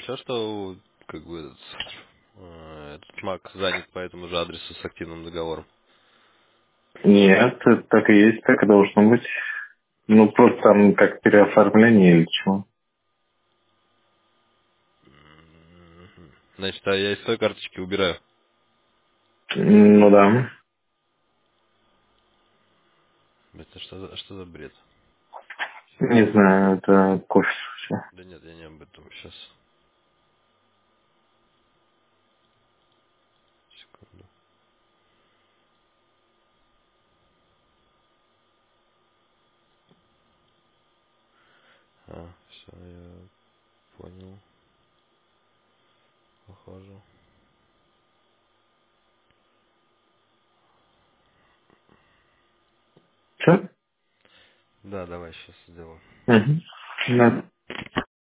замечал, что как бы этот Мак занят по этому же адресу с активным договором? Нет, это так и есть, так и должно быть. Ну, просто там как переоформление или чего. Значит, а я из той карточки убираю. Ну да. Это что за бред? Не знаю, это к офису все. Да нет, я не об этом сейчас. Секунду. Все, я понял. Похоже. Что? Да, давай сейчас сделаю. Угу. Да.